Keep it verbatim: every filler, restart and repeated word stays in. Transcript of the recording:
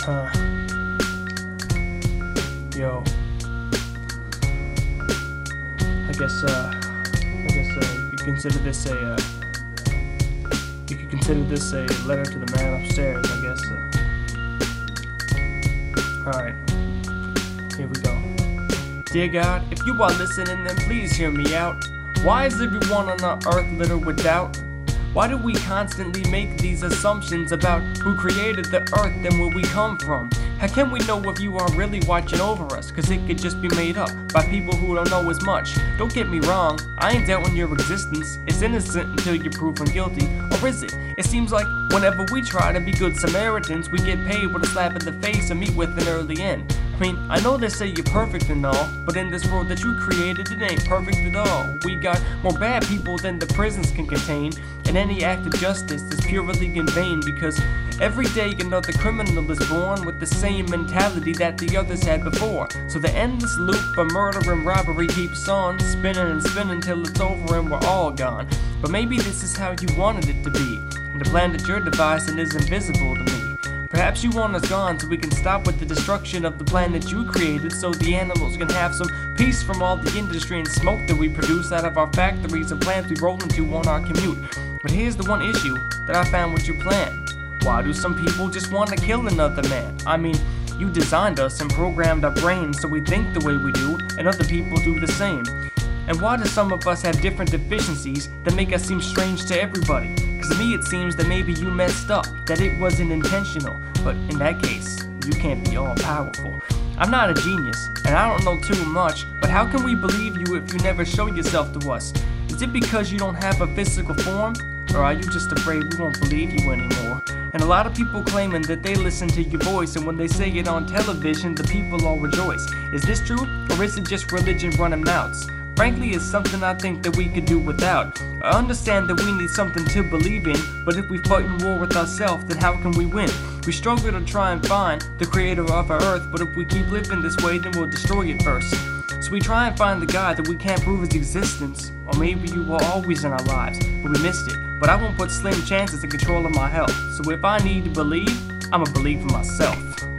Huh. Yo. I guess, uh, I guess, uh, you could consider this a, uh, you could consider this a letter to the man upstairs, I guess, uh. Alright. Here we go. Dear God, if you are listening, then please hear me out. Why is everyone on our earth littered with doubt? Why do we constantly make these assumptions about who created the earth and where we come from? How can we know if you are really watching over us? Cause it could just be made up by people who don't know as much. Don't get me wrong, I ain't doubting your existence. It's innocent until you're proven guilty. Or is it? It seems like whenever we try to be good Samaritans, we get paid with a slap in the face and meet with an early end. I mean, I know they say you're perfect and all, but in this world that you created, it ain't perfect at all. We got more bad people than the prisons can contain, and any act of justice is purely in vain, because every day another criminal is born with the same mentality that the others had before. So the endless loop of murder and robbery keeps on, spinning and spinning till it's over and we're all gone. But maybe this is how you wanted it to be, and the plan that you're devising is invisible to me. Perhaps you want us gone so we can stop with the destruction of the planet you created, so the animals can have some peace from all the industry and smoke that we produce out of our factories and plants we roll into on our commute. But here's the one issue that I found with your plan. Why do some people just want to kill another man? I mean, you designed us and programmed our brains so we think the way we do, and other people do the same. And why do some of us have different deficiencies that make us seem strange to everybody? Cause to me it seems that maybe you messed up, that it wasn't intentional. But in that case, you can't be all powerful. I'm not a genius, and I don't know too much, but how can we believe you if you never show yourself to us? Is it because you don't have a physical form? Or are you just afraid we won't believe you anymore? And a lot of people claiming that they listen to your voice, and when they say it on television, the people all rejoice. Is this true, or is it just religion running mouths? Frankly, it's something I think that we could do without. I understand that we need something to believe in, but if we fight in war with ourselves, then how can we win? We struggle to try and find the creator of our earth, but if we keep living this way, then we'll destroy it first. So we try and find the God that we can't prove his existence, or maybe you were always in our lives, but we missed it. But I won't put slim chances in control of my health, so if I need to believe, I'ma believe in myself.